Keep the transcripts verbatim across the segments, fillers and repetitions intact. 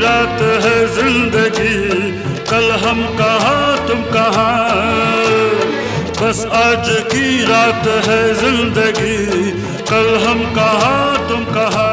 रात है जिंदगी, कल हम कहाँ तुम कहाँ। बस आज की रात है जिंदगी, कल हम कहाँ तुम कहाँ।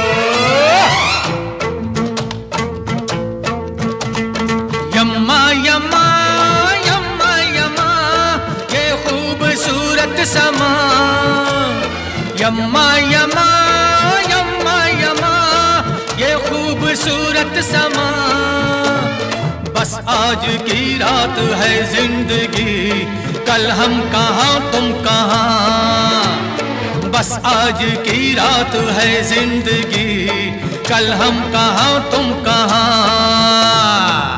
यम्मा यम्मा यम्मा यम्मा ये खूबसूरत समा। यम्मा यम्मा यम्मा यम्मा ये खूबसूरत समा। बस आज की रात है जिंदगी, कल हम कहाँ तुम कहाँ। बस आज की रात है जिंदगी, कल हम कहाँ तुम कहाँ।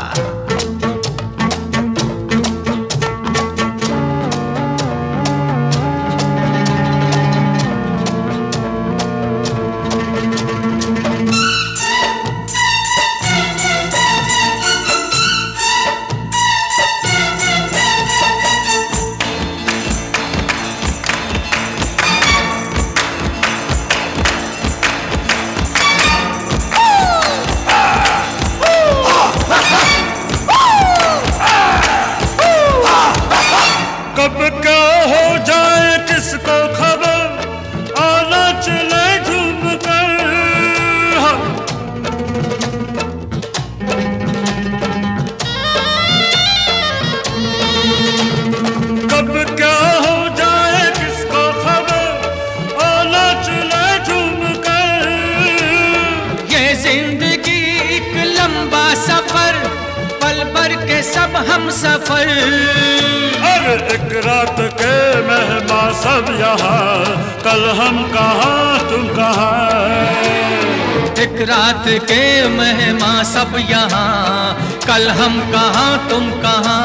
कब क्या हो जाए किसको खबर, आना चले झूम कर। कब क्या हो जाए किसको खबर, आना चले झूम कर। ये जिंदगी एक लंबा सफर, पल भर के सब हम सफर। अरे एक रात के मेहमान सब यहाँ, कल हम कहाँ तुम कहाँ। एक रात के मेहमान सब यहाँ, कल हम कहाँ तुम कहाँ।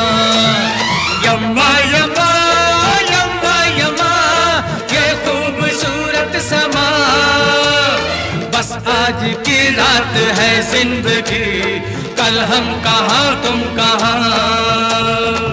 यम्मा यम्मा यम्मा यम्मा ये खूबसूरत समा। बस आज की रात है जिंदगी, कल हम कहाँ तुम कहाँ।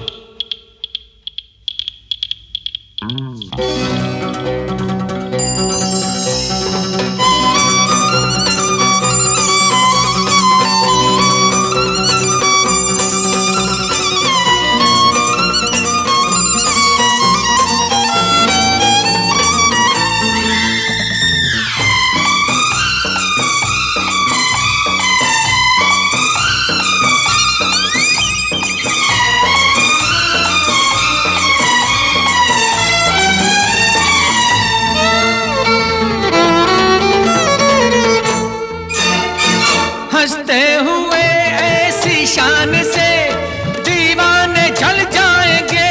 हंसते हुए ऐसी शान से दीवाने जल जाएंगे।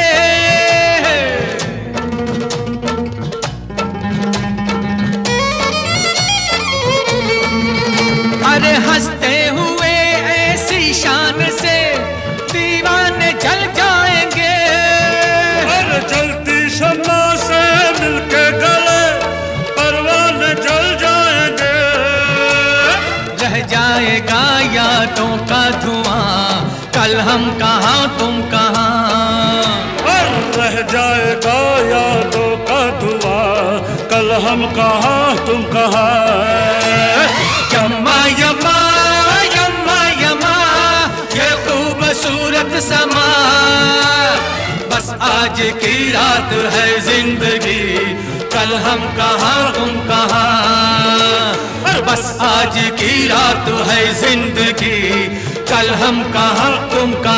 अरे हंसते हुए ऐसी शान से दीवाने जल जाएंगे। अरे जलती शम्मा से मिलके गले परवाने जल जाएंगे। रह जाएगा यादों का धुआं, कल हम कहाँ तुम कहाँ। और रह जाएगा यादों का धुआं, कल हम कहाँ तुम कहाँ। यम्मा यम्मा यम्मा यम्मा ये खूबसूरत समा। बस आज की रात है जिंदगी, कल हम कहाँ तुम कहाँ। बस आज की रात है जिंदगी, कल हम कहाँ तुम कहाँ।